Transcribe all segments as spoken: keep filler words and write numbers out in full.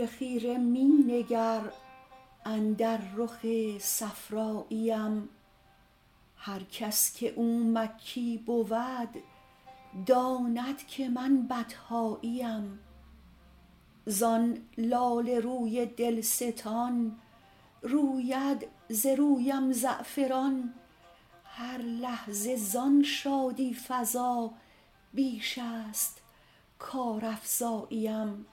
خیره خیره می نگر اندر رخ صفراییم. هر کس که او مکی بود داند که من بطحاییم. زان لاله روی دلستان روید ز رویم زعفران. هر لحظه زان شادی فزا بیش است کارافزاییم.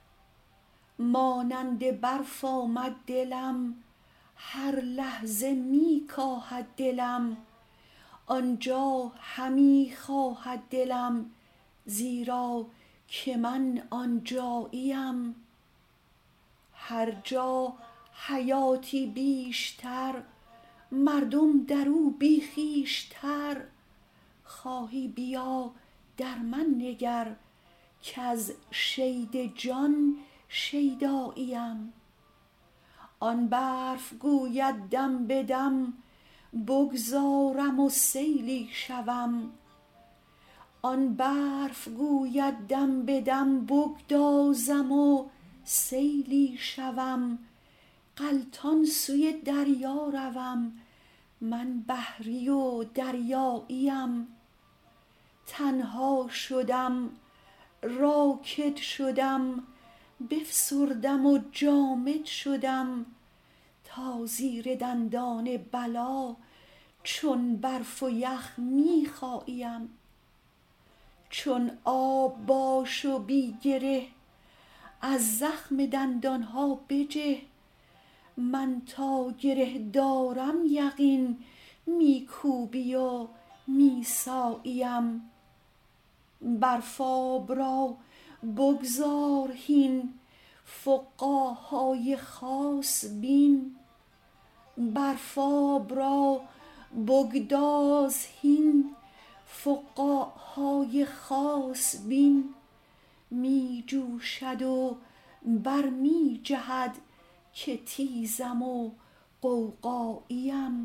مانند برف آمد دلم هر لحظه می کاهد دلم. آنجا همی خواهد دلم زیرا که من آنجاییم. هر جا حیاتی بیشتر مردم در او بی خویشتر. خواهی بیا در من نگر کز شید جان شیداییم. آن برف گوید دم به دم بگذارم و سیلی شوم. آن برف گوید دم به دم بگدازم و سیلی شوم. غلطان سوی دریا روم من بحری و دریاییم. تنها شدم راکد شدم بفسردم و جامد شدم. تا زیر دندان بلا چون برف و یخ می خاییم. چون آب باش و بی گره از زخم دندان ها بجه. من تا گره دارم یقین می کوبی و می ساییم. برف آب را بگذار هین فقاهای خاص بین. برف آب را بگداز هین فقاهای خاص بین. می جوشد و بر می جهد که تیزم و غوغاییم.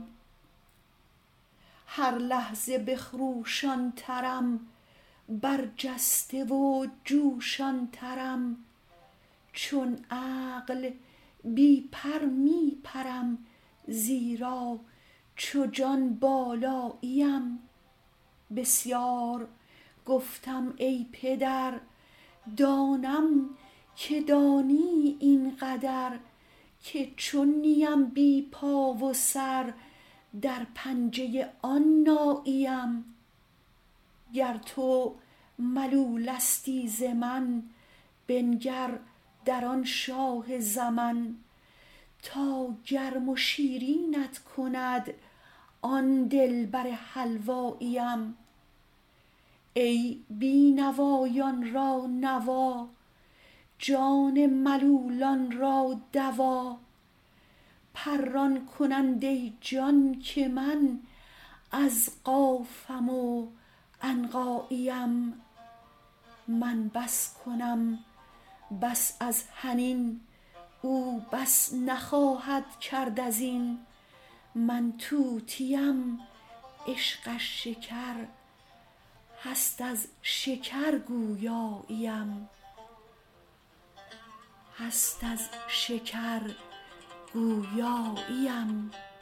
هر لحظه بخروشان ترم برجسته و جوشان ترم. چون عقل بی پر می پرم زیرا چو جان بالاییم. بسیار گفتم ای پدر دانم که دانی این قدر. که چون نیم بی پا و سر در پنجه آن ناییم. گر تو ملولستی ز من بنگر در آن شاه زمن. تا گرم و شیرینت کند آن دلبر حلواییم. ای بی نوایان را نوا جان ملولان را دوا. پران کنند ای جان که من از قافم و عنقاییم. من بس کنم بس از حنین او بس نخواهد کرد از این. من طوطیم عشقش شکر هست از شکر گویاییم.